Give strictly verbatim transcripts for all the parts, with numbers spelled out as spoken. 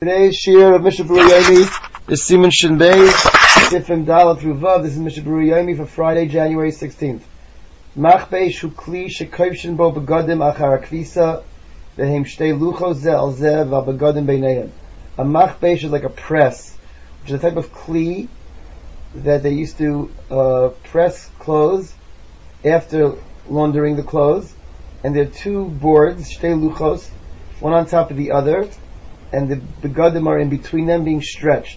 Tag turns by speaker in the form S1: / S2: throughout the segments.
S1: Today's shir of Mishnah Berurah Yomi is Siman Shin Beis, Sifim Dalet through Vav. This is Mishnah Berurah Yomi for Friday, January sixteenth. Machbesh hu kli shekoivshin bo begadim achar akvisa vehem shtei luchos zeh al zeh v'begadim beinehem. A machbesh is like a press, which is a type of kli that they used to uh, press clothes after laundering the clothes. And there are two boards, shtei luchos, one on top of the other, and the begadim are in between them being stretched.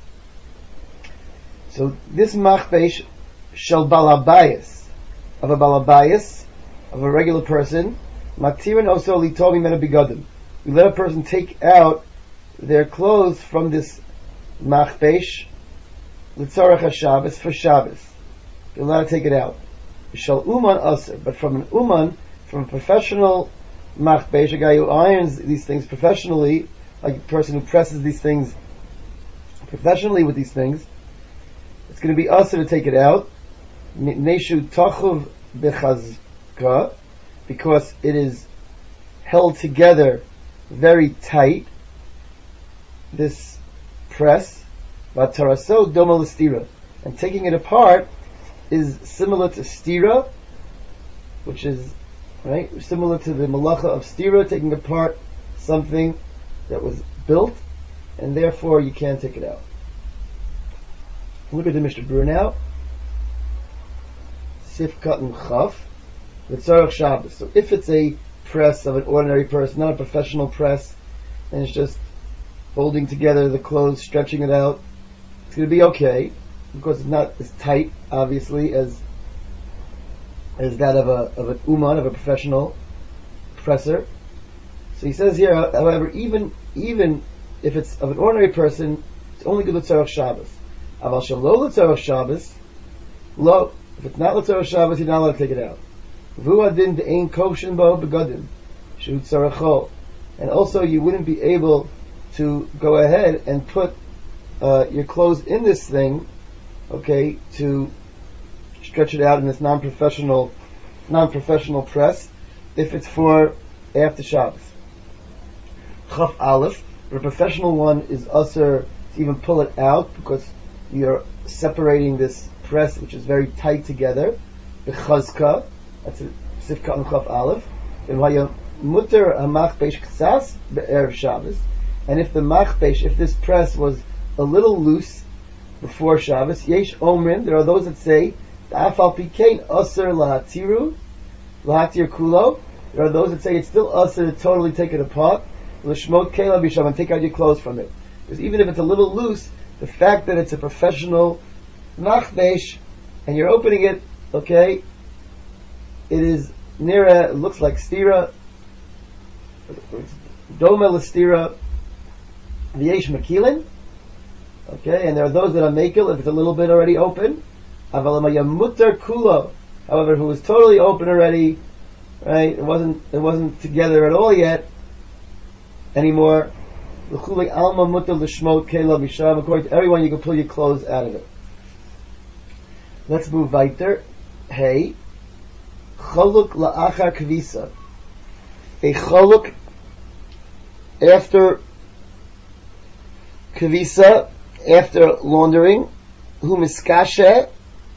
S1: So this machbesh shel balabayas, of a balabayas, of a regular person, matirin also litomi mena begadim. We let a person take out their clothes from this machbesh l'tzarech haShabbos, for Shabbos. You're allowed to take it out. Shel uman aser, but from an uman, from a professional machbesh, a guy who irons these things professionally, like a person who presses these things professionally with these things, it's going to be usher to take it out. Neshu tachuv bechazka, because it is held together very tight. This press, vataraso doma l'stira, and taking it apart is similar to stira, which is right similar to the malacha of stira, taking apart something that was built, and therefore you can't take it out. Look at the Mishnah Berurah now. Sifkat and Chaf, L'tzarech Shabbos. So if it's a press of an ordinary person, not a professional press, and it's just holding together the clothes, stretching it out, it's going to be okay, because it's not as tight, obviously, as as that of a of an uman, of a professional presser. So he says here, however, even even if it's of an ordinary person, it's only good l'tzarech Shabbos. Aval shelo l'tzarech Shabbos, lo, if it's not l'tzarech Shabbos, you're not allowed to take it out. V'hu adin de'ein koshin bo begadim, shu tzarechol. And also, you wouldn't be able to go ahead and put uh, your clothes in this thing, okay, to stretch it out in this non-professional, non-professional press, if it's for after Shabbos. Chaf Aleph, but a professional one is usher to even pull it out, because you're separating this press, which is very tight together. Bechazka, that's a Sifka and Chaf Aleph. And muter hamachbesh ksas be'erev Shabbos. And if the machbesh, if this press was a little loose before Shabbos, yesh omrim, there are those that say, Afal pikein usher lahatiru, lahatir kulo. There are those that say it's still usher to totally take it apart, l'shmot kela b'sham, and take out your clothes from it. Because even if it's a little loose, the fact that it's a professional machbesh, and you're opening it, okay, it is nira, it looks like stira, doma l'stira, v'yesh makilin, okay, and there are those that are makil, if it's a little bit already open. Mutar kulo, however, if it was totally open already, right, it wasn't it wasn't together at all yet anymore. According to everyone, you can pull your clothes out of it. Let's move weiter. Hey, choluk la'achar kvisa. A choluk after kvisa, after laundering, hu miskashe,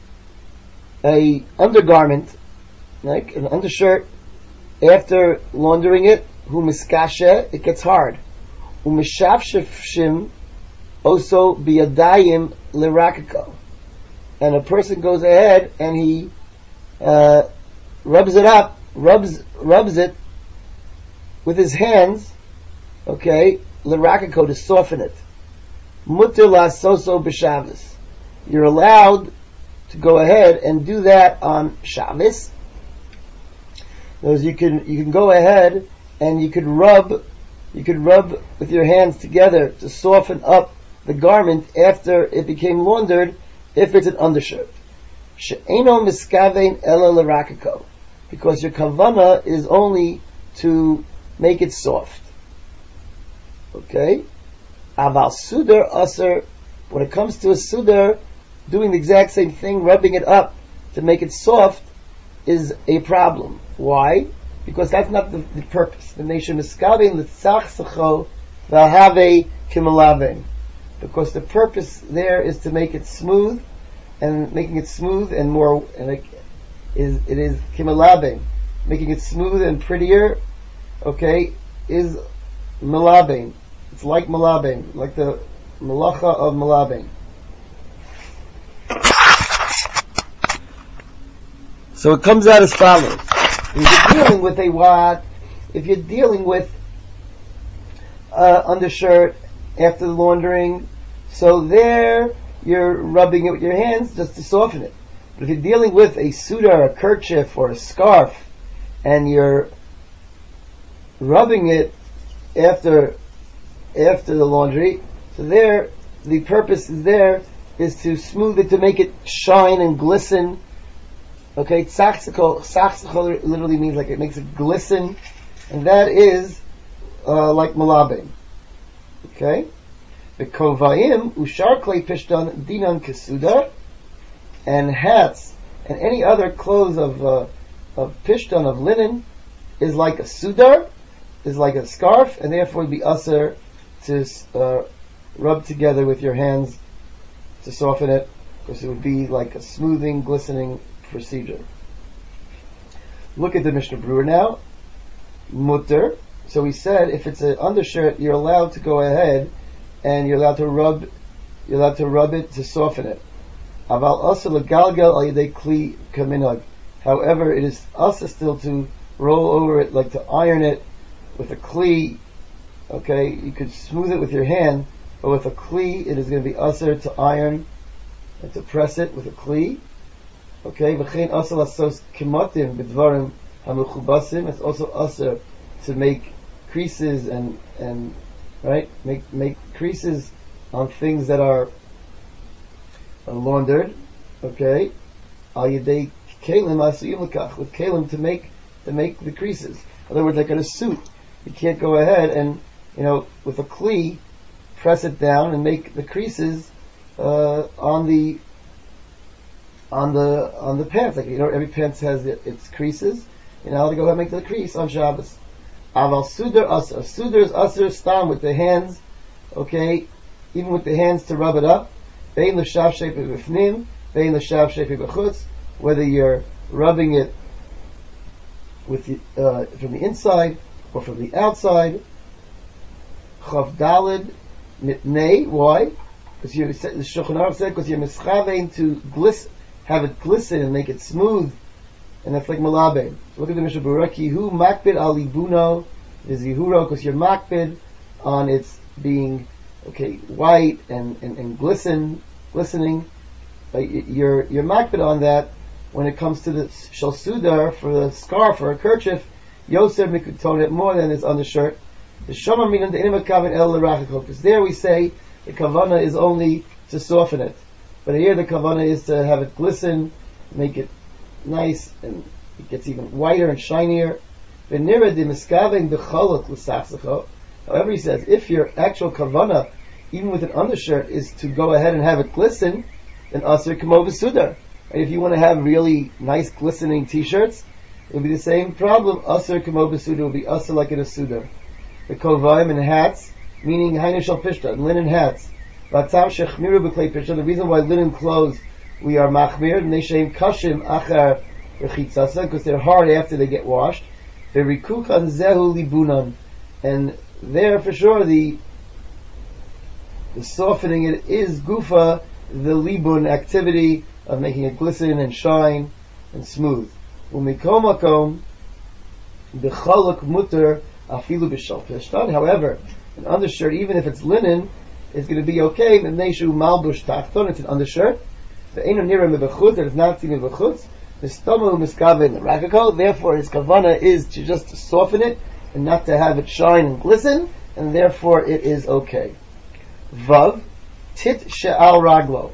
S1: a undergarment, like an undershirt, after laundering it, hu miskashe, it gets hard. Umishafshim also biyadayim lirakiko, and a person goes ahead and he uh, rubs it up, rubs rubs it with his hands, okay, lirakiko, to soften it. Mutter lasoso b'Shabbos. You're allowed to go ahead and do that on Shabbos. Because you can you can go ahead and you could rub you could rub with your hands together to soften up the garment after it became laundered, if it's an undershirt. She'eno miskavein ela l'rakiko, because your kavana is only to make it soft. Okay? Aval sudar aser, when it comes to a sudar, doing the exact same thing, rubbing it up to make it soft, is a problem. Why? Because that's not the, the purpose. The nation is skavin l'tzach sacho V'ahave kimalaven. Because the purpose there is to make it smooth, and making it smooth and more, and it is, it is kimalaben. Making it smooth and prettier, okay, is malaben. It's like malaben, like the malacha of malaben. So it comes out as follows. If you're dealing with a what, if you're dealing with uh, undershirt after the laundering, so there you're rubbing it with your hands just to soften it. But if you're dealing with a sudar, a kerchief, or a scarf, and you're rubbing it after after the laundry, so there the purpose is there is to smooth it, to make it shine and glisten. Okay, tzachziko, tzachziko literally means like it makes it glisten, and that is uh, like malabing. Okay, the kovayim ushar klei pishtan dinan kesudar, and hats and any other clothes of uh, of pishtan, of linen, is like a sudar, is like a scarf, and therefore would be usher to uh, rub together with your hands to soften it, because it would be like a smoothing, glistening procedure. Look at the Mishnah Brewer now. Mutter. So we said if it's an undershirt, you're allowed to go ahead and you're allowed to rub, you're allowed to rub it to soften it. Aval also legalgal al yedei kli kaminag. However, it is also still to roll over it, like to iron it with a kli. Okay, you could smooth it with your hand, but with a kli, it is going to be usher to iron and to press it with a kli. Okay, v'chein also lasos kimotim b'dvarim hamuchubasim. It's also usher to make creases and and right make make creases on things that are uh, laundered. Okay, al yedei kalim asuyim lekach, with kalim to make to make the creases. In other words, like in a suit, you can't go ahead and, you know, with a kli press it down and make the creases uh, on the on the on the pants. Like, you know, every pants has it, its creases. You know how to go ahead and make the crease on Shabbos. Aval sudar asr. Sudar is asr stam, with the hands. Okay, even with the hands to rub it up. Bein l'shav shepi b'fnim, bein l'shav shepi b'chutz. Whether you're rubbing it with the, uh, from the inside or from the outside. Chav dalid mitnei. Why? Because you, the Shulchan Aruch said, because you're mischavein to glisten, have it glisten and make it smooth, and that's like malabe. So look at the Mishnah Berurah, hu makbid al libuno v'zihuro, because you're makbid on its being okay white and and, and glisten, glistening. Uh, you're you're makbid on that when it comes to the shalsudar, for the scarf or a kerchief. Yoser mikutone it more than its undershirt. The shomar minan the inimakaven el l'rachikol, because there we say the kavana is only to soften it. But here the kavana is to have it glisten, make it nice, and it gets even whiter and shinier. However, he says, if your actual kavana, even with an undershirt, is to go ahead and have it glisten, then asr kamo b'sudar. And if you want to have really nice glistening t-shirts, it would be the same problem. Asr kamo b'sudar would be asr like in a sudar. The kovayim and hats, meaning hainu shal pishta, linen hats. The reason why linen clothes we are machmir, neshem kashim achar rechitzasa, because they're hard after they get washed. Verikukan zehu libunan, and there for sure the the softening it is gufa, the libun activity of making it glisten and shine and smooth. Umikomakom b'chaluk mutter afilu b'shal pishtan. However, an undershirt, even if it's linen, is going to be okay. Neshu malbush tachton, it's an undershirt. The eno nira mebechutz, that is not seen mebechutz. The stomu miskaven the rakakol. Therefore, his kavana is to just to soften it and not to have it shine and glisten, and therefore it is okay. Vav tit she'al raglo.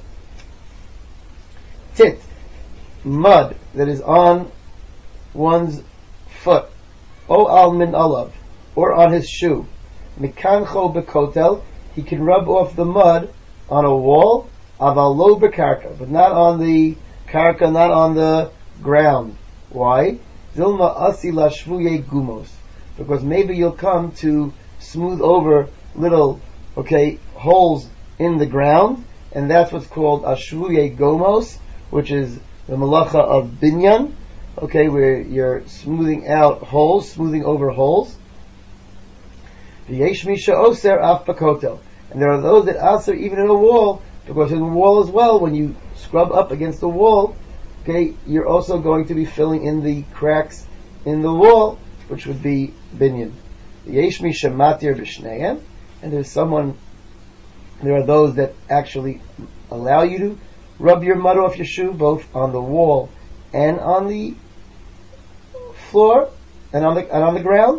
S1: Tit, mud that is on one's foot. O al min alav, or on his shoe. Mikancho bekotel, he can rub off the mud on a wall, aval lo bekarka, but not on the karka, not on the ground. Why? Zilma asi lashvuye gumos, because maybe you'll come to smooth over little, okay, holes in the ground, and that's what's called ashvuye gomos, which is the malacha of binyan, okay, where you're smoothing out holes, smoothing over holes. V'yesh misha oser af bakotel, and there are those that aser even in a wall, because in the wall as well, when you scrub up against the wall, okay, you're also going to be filling in the cracks in the wall, which would be binyan. V'yesh misha matir b'shneim, and there's someone, there are those that actually allow you to rub your mud off your shoe, both on the wall and on the floor, and on the and on the ground.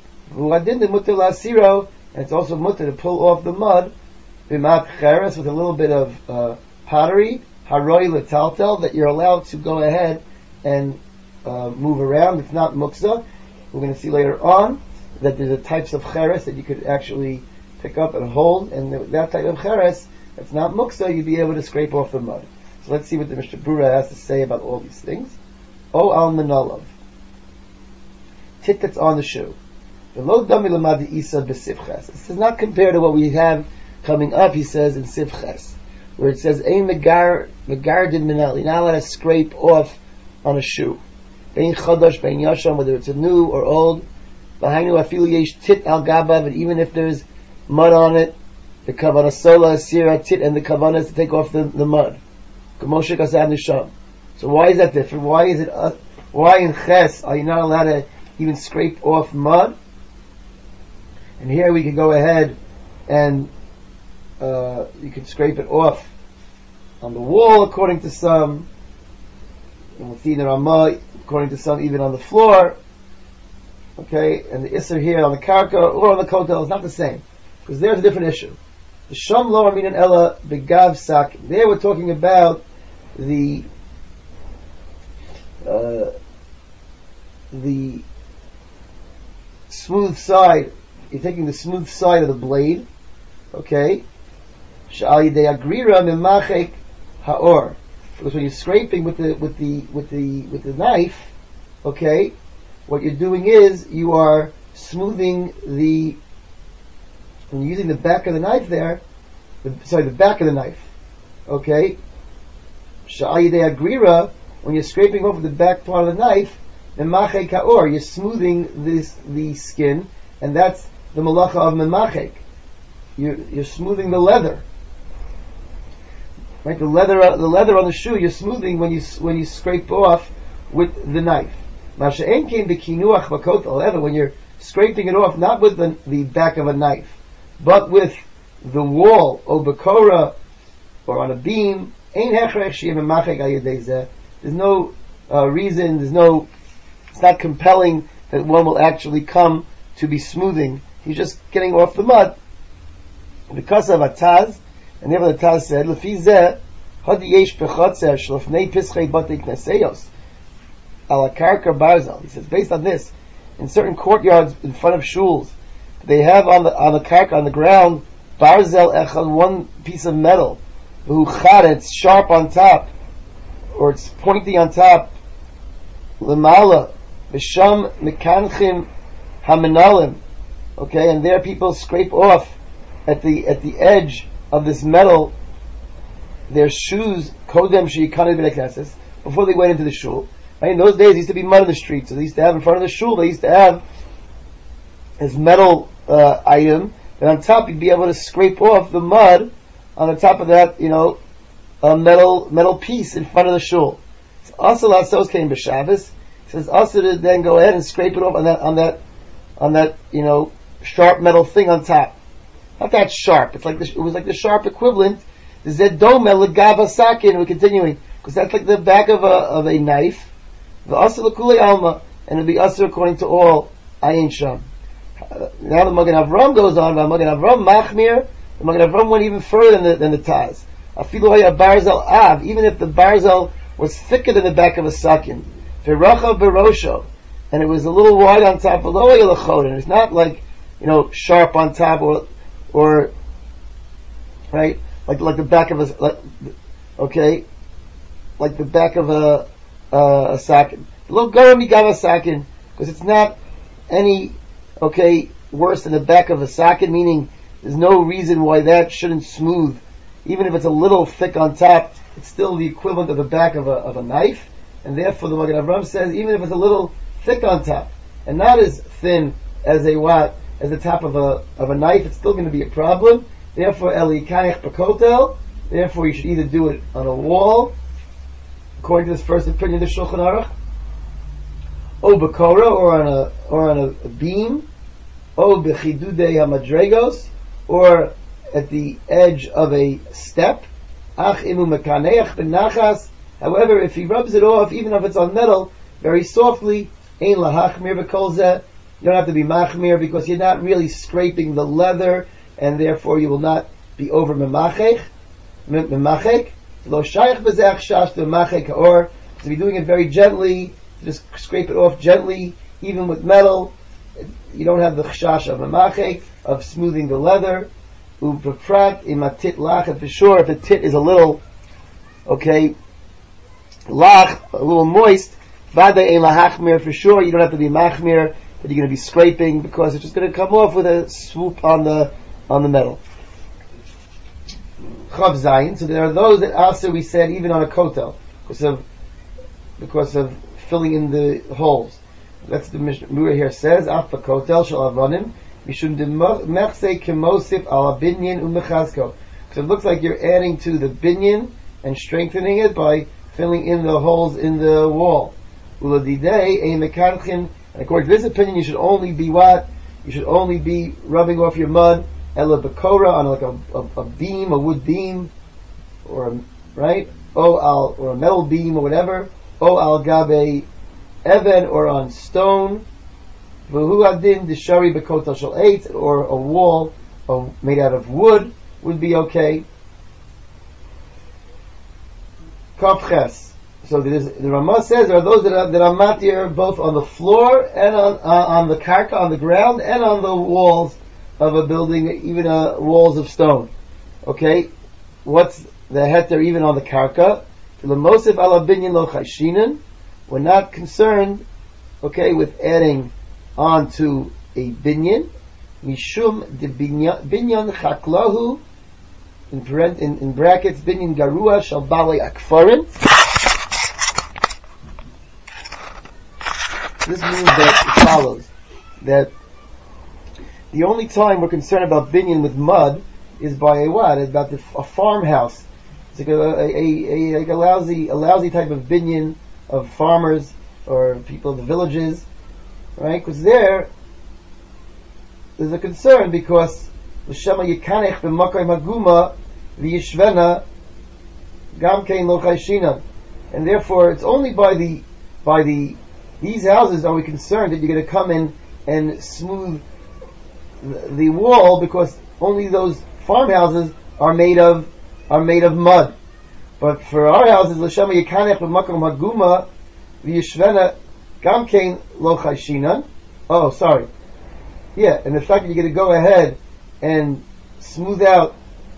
S1: And it's also mutter to pull off the mud b'mat cheres, with a little bit of uh, pottery, haroi letaltel, that you're allowed to go ahead and uh, move around. It's not muksa. We're going to see later on that there's a types of cheres that you could actually pick up and hold, and that type of cheres, it's not muksa, you'd be able to scrape off the mud. So let's see what the Mishnah Brura has to say about all these things. O al menolav, tit that's on the shoe. This is not compared to what we have coming up, he says, in Sivches, where it says, Ein megar, megardin minal, you're not allowed to scrape off on a shoe. Bein chodosh, bein yasham, whether it's a new or old. V'hainu afilu yesh tit al gabav, and even if there's mud on it, the kavanah sola, sira, tit, and the kavanah is to take off the, the mud. K'moshe kasad nisham. So why is that different? Why is it, uh, why in Ches are you not allowed to even scrape off mud? And here we can go ahead and uh, you can scrape it off on the wall, according to some, and we'll see in the Ramah, according to some, even on the floor. Okay, and the Isser here on the Karka or on the Kotel is not the same, because there's a different issue. The Sham Lo Aminan Ella Begav Sak. There we're talking about the uh, the smooth side. You're taking the smooth side of the blade, okay? Sha'al yidei agrira mimachek ha'or. Because when you're scraping with the with the with the with the knife, okay, what you're doing is you are smoothing the. When you're using the back of the knife there, the, sorry, the back of the knife, okay. Sha'al yidei agrira, when you're scraping over the back part of the knife, mimachek ha'or, you're smoothing this the skin, and that's the malacha of memachek. You're, you're smoothing the leather, right? The leather, the leather on the shoe, you're smoothing when you when you scrape off with the knife. Masha'en came the kinuach bakot leather, when you're scraping it off, not with the, the back of a knife, but with the wall or bakora or on a beam. Ein hechrech she'em memachek al yedei zeh. There's no uh, reason. There's no. It's not compelling that one will actually come to be smoothing. He's just getting off the mud. Because of a Taz, and therefore the Taz said, Lefi zeh, hadi yesh pechotzer shlofnei pischei batei kneseyos, ala karka barzal. He says, based on this, in certain courtyards in front of shuls, they have on the on the karka, on the ground, barzel echad, one piece of metal, v'huchad, it's sharp on top, or it's pointy on top, lemala, v'sham mekanchim hamenalim. Okay, and there people scrape off at the at the edge of this metal their shoes, kodem sheikanu b'nekneses, before they went into the shul. Right? In those days, there used to be mud in the street, so they used to have in front of the shul, they used to have this metal uh, item, and on top you'd be able to scrape off the mud on the top of that, you know, a metal metal piece in front of the shul. So also, Lasos came b'Shabbos. It says also to then go ahead and scrape it off on that on that on that you know. sharp metal thing on top. Not that sharp. It's like the, it was like the sharp equivalent. The zedome legava sakin. We're continuing because that's like the back of a of a knife. The asr l'kulei alma, and it'll be asr according to all ayin sham. Uh, now the Magen Avram goes on. The Magen Avram machmir. The Magen Avram went even further than the than the Taz. Afilu haya barzel av. Even if the barzel was thicker than the back of a sakin, v'rachav berosho, and it was a little wide on top. Below yelachod, and it's not like, you know, sharp on top, or, or, right, like like the back of a, like, okay, like the back of a uh, a sakin. Lo garam migava sakin, because it's not any, okay, worse than the back of a sakin, meaning there's no reason why that shouldn't smooth. Even if it's a little thick on top, it's still the equivalent of the back of a, of a knife. And therefore the Magen Avraham says, even if it's a little thick on top, and not as thin as a what, as the top of a, of a knife, it's still going to be a problem. Therefore, Eli Kaich Bakotel, therefore you should either do it on a wall, according to this first opinion of the Shulchan Aruch, O Bakora, or on a, or on a, a beam, O Bechidudei HaMadregos, or at the edge of a step. Ach imu mekaneach benachas. However, if he rubs it off, even if it's on metal, very softly, ein lahachmir b'kol zeh. You don't have to be machmir because you're not really scraping the leather, and therefore you will not be over memachek. Memachek. Lo shayach b'zeh achshash to memachek or to be doing it very gently, to just scrape it off gently, even with metal. You don't have the chashash of memachek, of smoothing the leather. Upaprat imatit lach, and for sure if the tit is a little, okay, lach, a little moist, vada ein lahachmir, for sure you don't have to be machmir, but you're going to be scraping because it's just going to come off with a swoop on the on the metal. Chav Zayin. So there are those that also we said even on a kotel because of because of filling in the holes. That's the Mishnah here says. Af kotel shel avanim. Because it looks like you're adding to the binyan and strengthening it by filling in the holes in the wall. And according to this opinion, you should only be what? You should only be rubbing off your mud ela bakora on like a, a, a beam, a wood beam, or a, right? O al or a metal beam or whatever. O al gabe even or on stone. V'hu adin deshari bekotel shel eitz, or a wall of, made out of wood would be okay. Kafches. So the Ramah says there are those that are, that are matir both on the floor and on uh, on the karka, on the ground, and on the walls of a building, even uh, walls of stone. Okay, what's the heter even on the karka? The mosif ala binyan lo chayshinan. We're not concerned, okay, with adding onto a binyan, mishum de binyan chaklahu, in, in, in brackets, binyan garua shal balei akfarin. This means that it follows that the only time we're concerned about binyan with mud is by a what? About the, a farmhouse. It's like a, a, a, a, like a lousy, a lousy type of binyan of farmers or people of the villages. Right? Because there, there's a concern because l'shema yikanech b'makayim haguma v'yishvena gam kein lo chayshinan, and therefore it's only by the by the these houses are we concerned that you're going to come in and smooth the, the wall because only those farmhouses are made of are made of mud. But for our houses, l'shema yikanech b'makayim haguma v'yishvena Gam kein lo chayshinan. Oh, sorry. Yeah, and the fact that you're going to go ahead and smooth out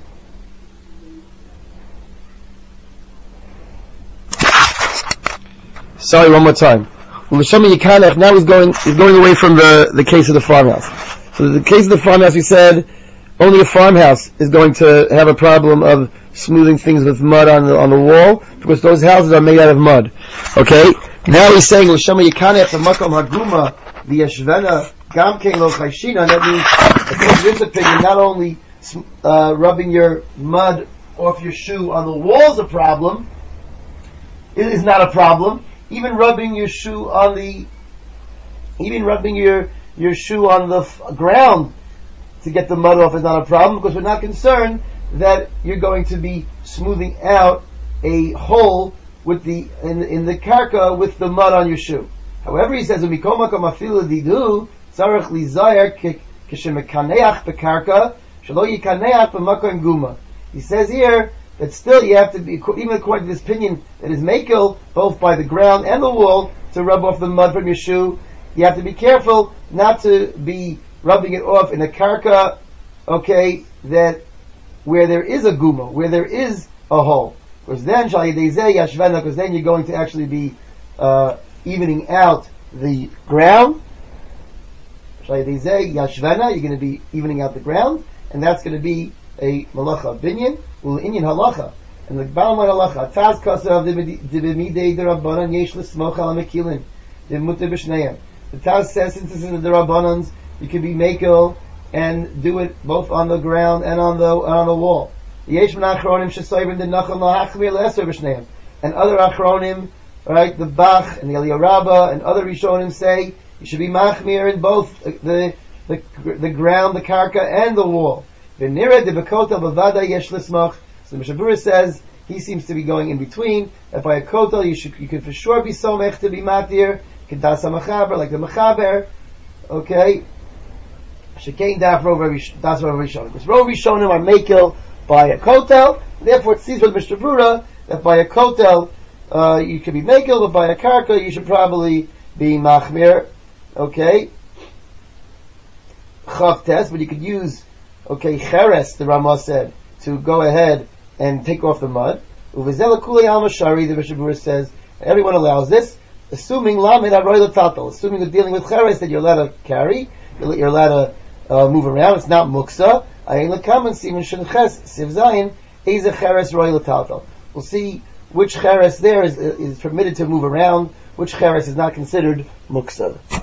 S1: Sorry, one more time. Now he's going he's going away from the, the case of the farmhouse. So the case of the farmhouse, we said only a farmhouse is going to have a problem of smoothing things with mud on the on the wall because those houses are made out of mud. Okay. Now he's saying l'shama yikanech b'makom haguma v'yeshvena gam kein lo chayshinan. That means, according to this opinion, not only uh, rubbing your mud off your shoe on the wall is a problem. It is not a problem. Even rubbing your shoe on the, even rubbing your your shoe on the f- ground to get the mud off is not a problem because we're not concerned that you're going to be smoothing out a hole with the in, in the karka with the mud on your shoe. However, he says, didu tzarich lizayer kishemekaneach bekarka shelo yikaneach b'makom guma. He says here that still you have to be, even according to this opinion, that is makel both by the ground and the wall to rub off the mud from your shoe. You have to be careful not to be rubbing it off in a karka, okay, that where there is a guma, where there is a hole. Because then, because then you're going to actually be uh, evening out the ground. You're going to be evening out the ground. and that's going to be a malacha binyan, ul inyan halacha. And the Baal Ma'od halacha, Taz kasav dibimidei derabanan yesh l'smoch al mekilin, dimuter b'shneim. The Taz says, since this is the derabbanans, you can be makel and do it both on the ground and on the on the wall. Yesh min achronim shesoyrim denachal lahachmir le'eser b'shneim. And other achronim, right, the Bach and the Eliyah Rabbah and other Rishonim say you should be machmir in both the the the ground, the karka, and the wall. V'nira de bekotel b'vada yesh l'smoch. So the Mishnah Berurah says he seems to be going in between. That by a kotel you should you could for sure be somech to be matir, kedas hamachaber like the machaber. Okay, shekein daf rov das rov Rishonim. Because rov Rishonim are makel by a kotel. Therefore, it seems with Mishnah Berurah that by a kotel uh, you could be makel, but by a karka you should probably be machmir. Okay, chav test, but you could use okay cheres. The Ramah said to go ahead and take off the mud. Uvizela kulei al mashari. The Mishnah Berurah says everyone allows this, assuming lamed aroy l'tatel, assuming we're dealing with cheres that you're allowed to carry, you're, you're allowed to uh, move around. It's not muksa. Ayin lekaman siman shenches siv zayin eza cheres roy l'tatel. We'll see which cheres there is is permitted to move around, which cheres is not considered muksa.